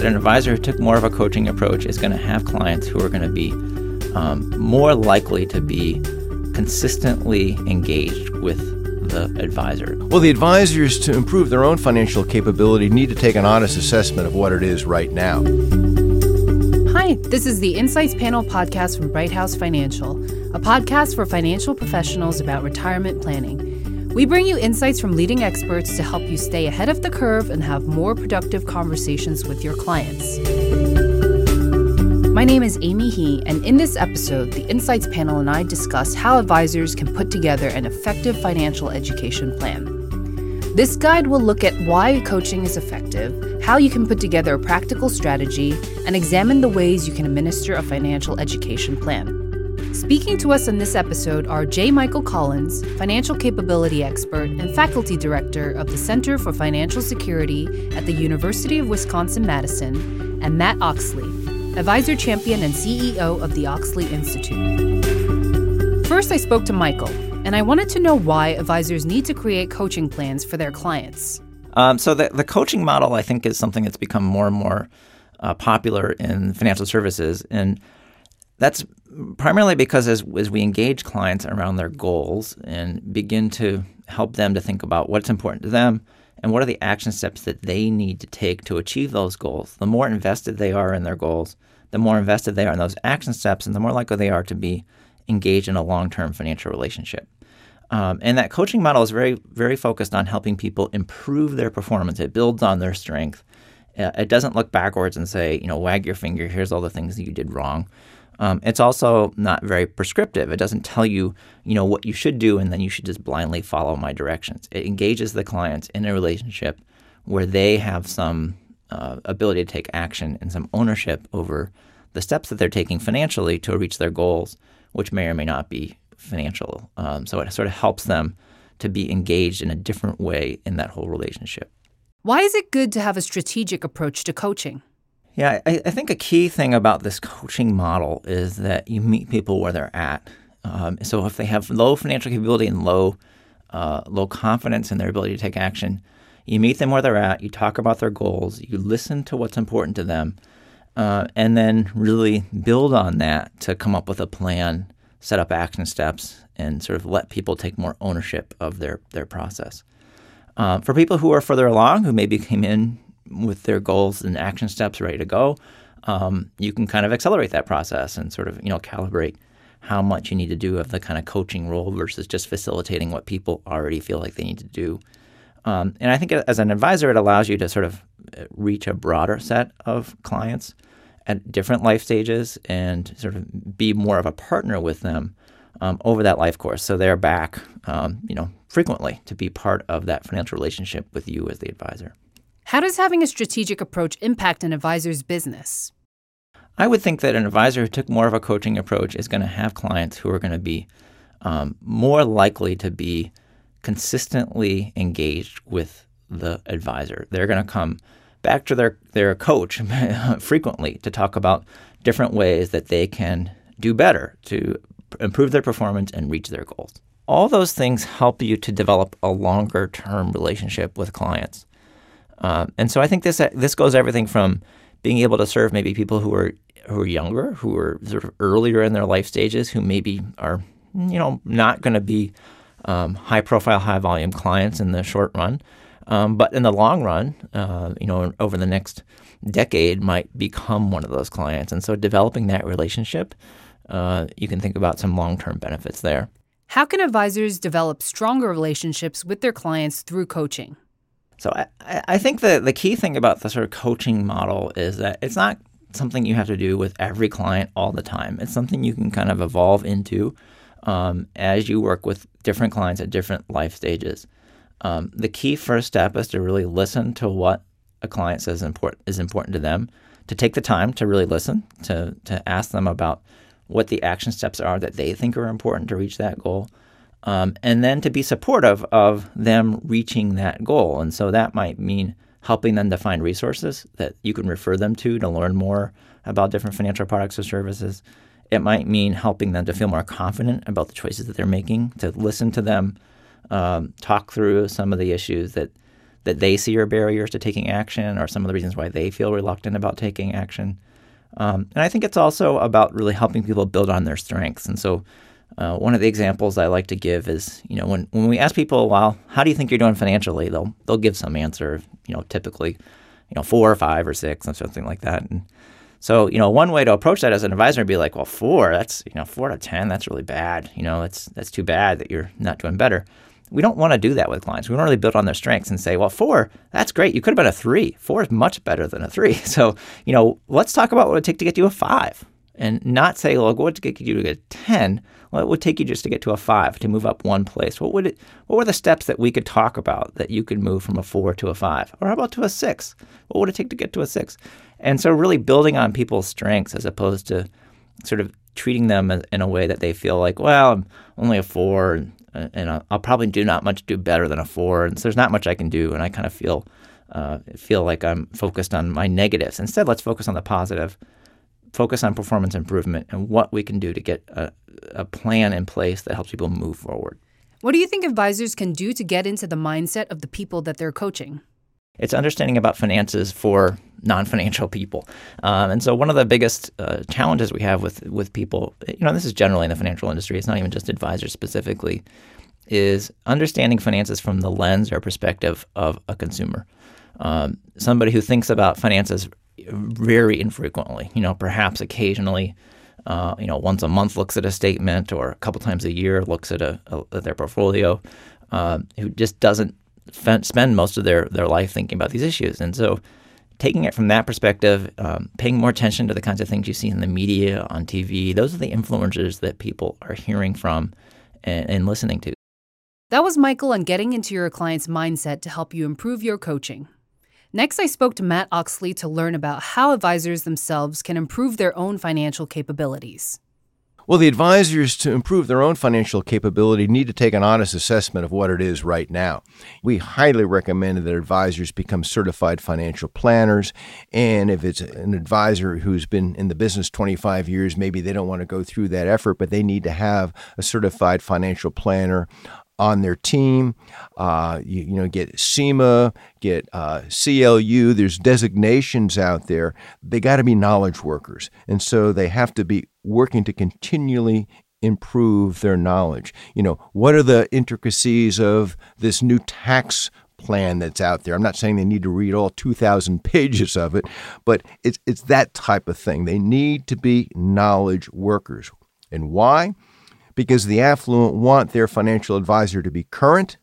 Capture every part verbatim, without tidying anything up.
that an advisor who took more of a coaching approach is going to have clients who are going to be um, more likely to be consistently engaged with the advisor. Well, the advisors, to improve their own financial capability, need to take an honest assessment of what it is right now. Hi, this is the Insights Panel podcast from Bright House Financial, a podcast for financial professionals about retirement planning. We bring you insights from leading experts to help you stay ahead of the curve and have more productive conversations with your clients. My name is Amy He, and in this episode, the Insights Panel and I discuss how advisors can put together an effective financial education plan. This guide will look at why coaching is effective, how you can put together a practical strategy, and examine the ways you can administer a financial education plan. Speaking to us in this episode are J. Michael Collins, financial capability expert and faculty director of the Center for Financial Security at the University of Wisconsin-Madison, and Matt Oxley, advisor champion and C E O of the Oxley Institute. First, I spoke to Michael, and I wanted to know why advisors need to create coaching plans for their clients. Um, so the, the coaching model, I think, is something that's become more and more uh, popular in financial services, and that's primarily because as, as we engage clients around their goals and begin to help them to think about what's important to them and what are the action steps that they need to take to achieve those goals, the more invested they are in their goals, the more invested they are in those action steps, and the more likely they are to be engaged in a long-term financial relationship. Um, and that coaching model is very, very focused on helping people improve their performance. It builds on their strength. Uh, it doesn't look backwards and say, you know, wag your finger, here's all the things that you did wrong. Um, it's also not very prescriptive. It doesn't tell you, you know, what you should do and then you should just blindly follow my directions. It engages the clients in a relationship where they have some uh, ability to take action and some ownership over the steps that they're taking financially to reach their goals, which may or may not be financial. Um, so it sort of helps them to be engaged in a different way in that whole relationship. Why is it good to have a strategic approach to coaching? Yeah, I, I think a key thing about this coaching model is that you meet people where they're at. Um, so if they have low financial capability and low uh, low confidence in their ability to take action, you meet them where they're at, you talk about their goals, you listen to what's important to them, uh, and then really build on that to come up with a plan, set up action steps, and sort of let people take more ownership of their, their process. Uh, for people who are further along, who maybe came in with their goals and action steps ready to go, um, you can kind of accelerate that process and sort of, you know, calibrate how much you need to do of the kind of coaching role versus just facilitating what people already feel like they need to do. Um, and I think as an advisor, it allows you to sort of reach a broader set of clients at different life stages and sort of be more of a partner with them um, over that life course. So they're back, um, you know, frequently to be part of that financial relationship with you as the advisor. How does having a strategic approach impact an advisor's business? I would think that an advisor who took more of a coaching approach is going to have clients who are going to be um, more likely to be consistently engaged with the advisor. They're going to come back to their, their coach frequently to talk about different ways that they can do better to improve their performance and reach their goals. All those things help you to develop a longer-term relationship with clients. Um, and so I think this this goes everything from being able to serve maybe people who are who are younger, who are sort of earlier in their life stages, who maybe are, you know, not going to be um, high-profile, high-volume clients in the short run, um, but in the long run, uh, you know, over the next decade, might become one of those clients. And so developing that relationship, uh, you can think about some long-term benefits there. How can advisors develop stronger relationships with their clients through coaching? So I, I think the, the key thing about the sort of coaching model is that it's not something you have to do with every client all the time. It's something you can kind of evolve into um, as you work with different clients at different life stages. Um, the key first step is to really listen to what a client says import, is important to them, to take the time to really listen, to, to ask them about what the action steps are that they think are important to reach that goal. Um, and then to be supportive of them reaching that goal. And so that might mean helping them to find resources that you can refer them to to learn more about different financial products or services. It might mean helping them to feel more confident about the choices that they're making, to listen to them, um, talk through some of the issues that that they see are barriers to taking action or some of the reasons why they feel reluctant about taking action. Um, and I think it's also about really helping people build on their strengths. And so uh, one of the examples I like to give is, you know, when, when we ask people, well, how do you think you're doing financially? They'll they'll give some answer, you know, typically, you know, four or five or six or something like that. And so, you know, one way to approach that as an advisor would be like, well, four, that's, you know, four to ten, that's really bad. You know, that's that's too bad that you're not doing better. We don't want to do that with clients. We don't really build on their strengths and say, well, four, that's great. You could have been a three. Four is much better than a three. So, you know, let's talk about what it would take to get you a five and not say, well, what would get you to get a ten? Well, it would take you just to get to a five, to move up one place. What would it? What were the steps that we could talk about that you could move from a four to a five? Or how about to a six? What would it take to get to a six? And so really building on people's strengths as opposed to sort of treating them in a way that they feel like, well, I'm only a four, and, and I'll, I'll probably do not much do better than a four, and so there's not much I can do, and I kind of feel uh, feel like I'm focused on my negatives. Instead, let's focus on the positive, focus on performance improvement and what we can do to get a, a plan in place that helps people move forward. What do you think advisors can do to get into the mindset of the people that they're coaching? It's understanding about finances for non-financial people. Um, and so one of the biggest uh, challenges we have with with people, you know, this is generally in the financial industry, it's not even just advisors specifically, is understanding finances from the lens or perspective of a consumer. Um, somebody who thinks about finances very infrequently, you know, perhaps occasionally, uh, you know, once a month looks at a statement or a couple times a year looks at, a, a at their portfolio, uh, who just doesn't spend most of their, their life thinking about these issues. And so taking it from that perspective, um, paying more attention to the kinds of things you see in the media, on T V, those are the influencers that people are hearing from and, and listening to. That was Michael on getting into your client's mindset to help you improve your coaching. Next, I spoke to Matt Oxley to learn about how advisors themselves can improve their own financial capabilities. Well, the advisors, to improve their own financial capability, need to take an honest assessment of what it is right now. We highly recommend that advisors become certified financial planners. And if it's an advisor who's been in the business twenty-five years, maybe they don't want to go through that effort, but they need to have a certified financial planner on their team. Uh, you, you know, get SEMA, get uh, C L U. There's designations out there. They got to be knowledge workers. And so they have to be working to continually improve their knowledge. You know, what are the intricacies of this new tax plan that's out there? I'm not saying they need to read all two thousand pages of it, but it's it's that type of thing. They need to be knowledge workers. And why? Because the affluent want their financial advisor to be current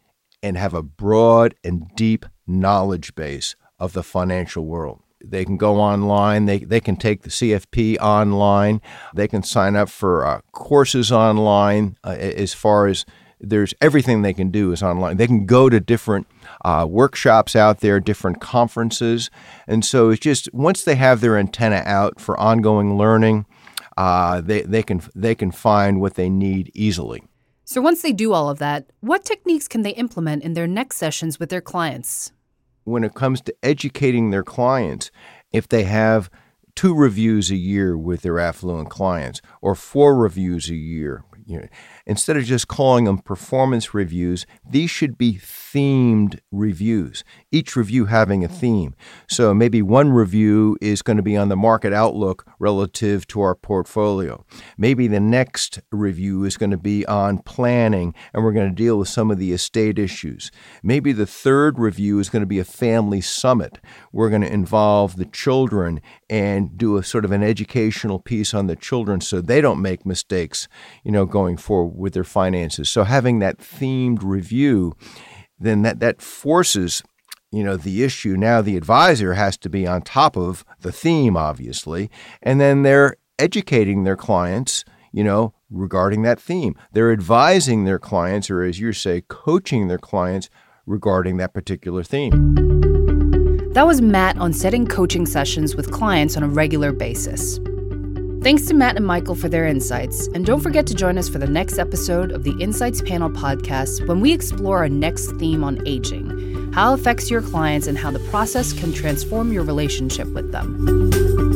and have a broad and deep knowledge base of the financial world. They can go online. They they can take the C F P online. They can sign up for uh, courses online. Uh, as far as there's everything they can do is online. They can go to different uh, workshops out there, different conferences. And so it's just once they have their antenna out for ongoing learning, Uh, they, they can they can find what they need easily. So once they do all of that, what techniques can they implement in their next sessions with their clients? When it comes to educating their clients, if they have two reviews a year with their affluent clients or four reviews a year, you know, instead of just calling them performance reviews, these should be themed reviews, each review having a theme. So maybe one review is going to be on the market outlook relative to our portfolio. Maybe the next review is going to be on planning, and we're going to deal with some of the estate issues. Maybe the third review is going to be a family summit. We're going to involve the children and do a sort of an educational piece on the children so they don't make mistakes, you know, going forward with their finances. So having that themed review, then that, that forces, you know, the issue. Now the advisor has to be on top of the theme, obviously, and then they're educating their clients, you know, regarding that theme. They're advising their clients, or as you say, coaching their clients regarding that particular theme. That was Matt on setting coaching sessions with clients on a regular basis. Thanks to Matt and Michael for their insights, and don't forget to join us for the next episode of the Insights Panel podcast when we explore our next theme on aging, how it affects your clients and how the process can transform your relationship with them.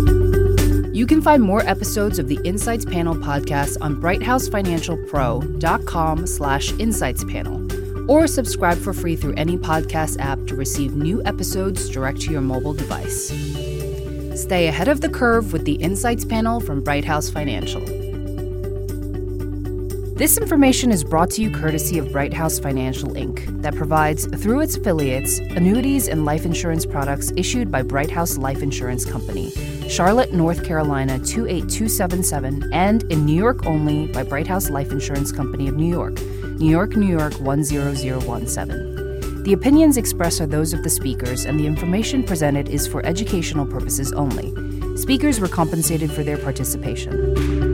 You can find more episodes of the Insights Panel podcast on bright house financial pro dot com slash insights panel or subscribe for free through any podcast app to receive new episodes direct to your mobile device. Stay ahead of the curve with the Insights Panel from Brighthouse Financial. This information is brought to you courtesy of Brighthouse Financial, Incorporated, that provides, through its affiliates, annuities and life insurance products issued by Brighthouse Life Insurance Company, Charlotte, North Carolina two eight two seven seven, and in New York only by Brighthouse Life Insurance Company of New York, New York, New York one zero zero one seven. The opinions expressed are those of the speakers, and the information presented is for educational purposes only. Speakers were compensated for their participation.